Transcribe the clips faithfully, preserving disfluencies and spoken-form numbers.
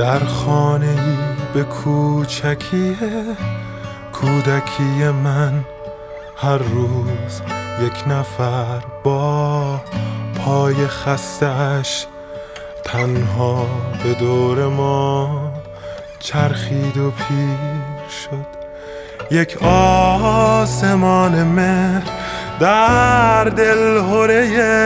در خانه‌ای به کوچکی کودکی من هر روز یک نفر با پای خستش تنها به دور ما چرخید و پیر شد. یک آسمان مهر در دلهره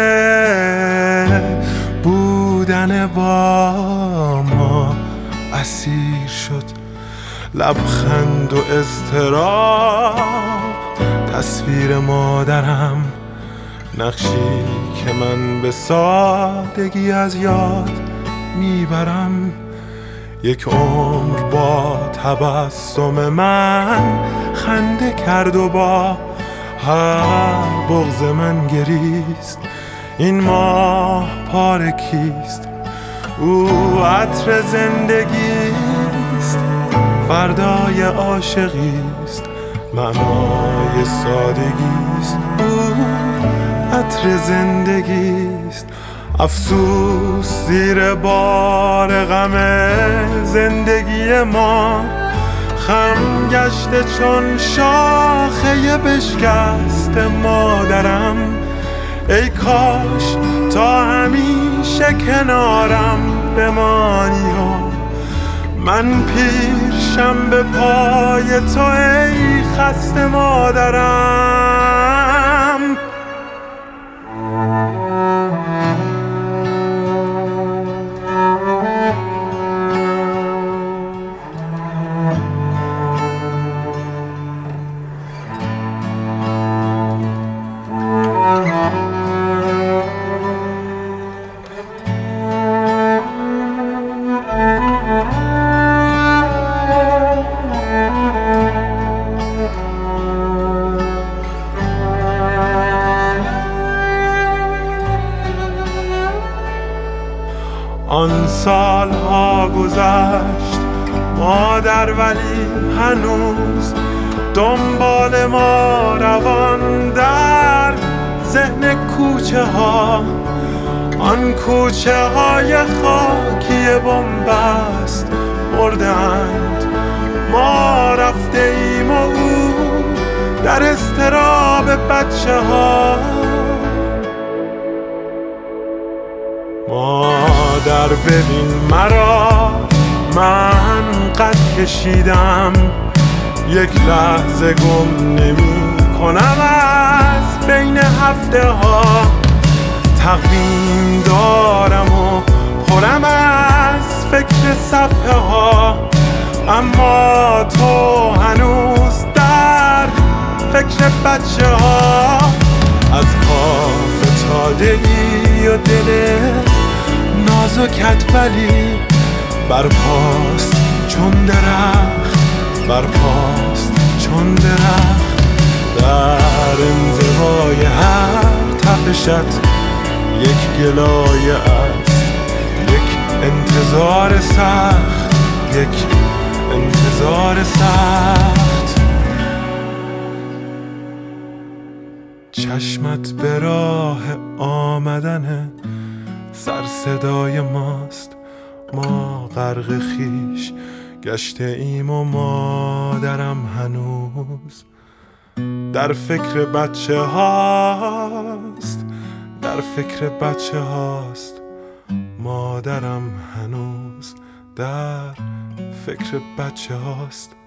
بودن با ما اسیر شد. لبخند و اضطراب تصویر مادرم، نقشی که من به سادگی از یاد میبرم. یک عمر با تبسم من خنده کرد و با هر بغض من گریست. این ماه پاره کیست؟ او عطر زندگیست، فردای عاشقیست، معنای سادگیست. او عطر زندگیست. افسوس زیر بار غم زندگی ما خم گشته چون شاخه بشکست مادرم. ای کاش تا همیشه کنارم بمانی و من پیرشم به پای تو ای خسته مادرم. آن سالها گذشت مادر، ولی هنوز دنبال ما روان در ذهن کوچه ها. آن کوچه های خاکی بنبست بردند، ما رفته ایم و او در اضطراب بچه ها. مادر ببین مرا، من قد کشیدم، یک لحظه گم نمی کنم از بین هفته ها. تقویم دارم و پرم از فکر صفحه ها، اما تو هنوز در فکر بچه ها. از پا فتاده ای و دل نازکت ولی برپاست چون درخت، برپاست چون درخت. در انزوای هر تپشت یک گلایه است، یک انتظار سخت، یک انتظار سخت. چشمت به راه آمدن سر صدای ماست، ما غرق خیش گشته ایم و مادرم هنوز در فکر بچه هاست، در فکر بچه هاست. مادرم هنوز در فکر بچه هاست.